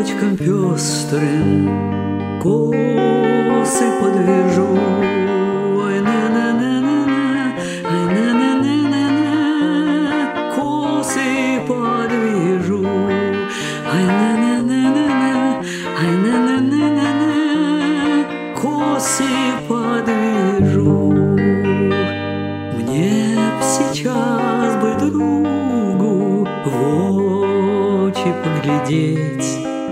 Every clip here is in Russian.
платочком пестрым косы подвяжу. Ой, на-на-на-на-на, ай, на-на-на-на-на, косы подвяжу. Ай, на-на-на-на-на, ай, на-на-на-на-на, косы подвяжу. Мне б сейчас бы другу в очи поглядеть,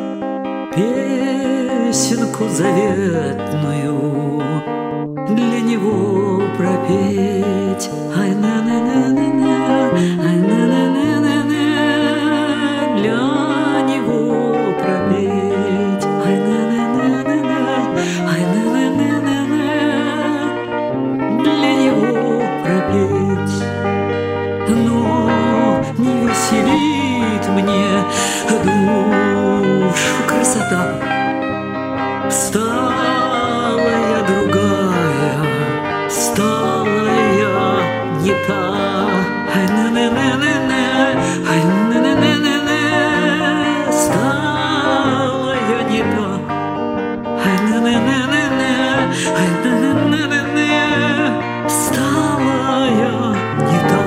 песенку заветную для него пропеть. Ай, на-на-на-на-на, ай, на-на-на-на-на, для него пропеть. Ай, на-на-на-на-на, ай, на-на-на-на-на, для него пропеть. Но не веселит мне душу красота. Стала я другая, стала я не та. Ай, на-на-на-на-на, ай, на-на-на-на-на, стала я не та. Ай, на-на-на-на-на, ай, на-на-на-на-на, стала я не та.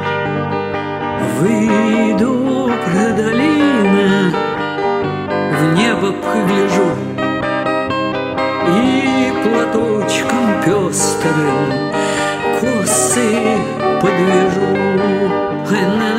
Выйду про долины, в небо погляжу и платочком пестрым косы подвяжу.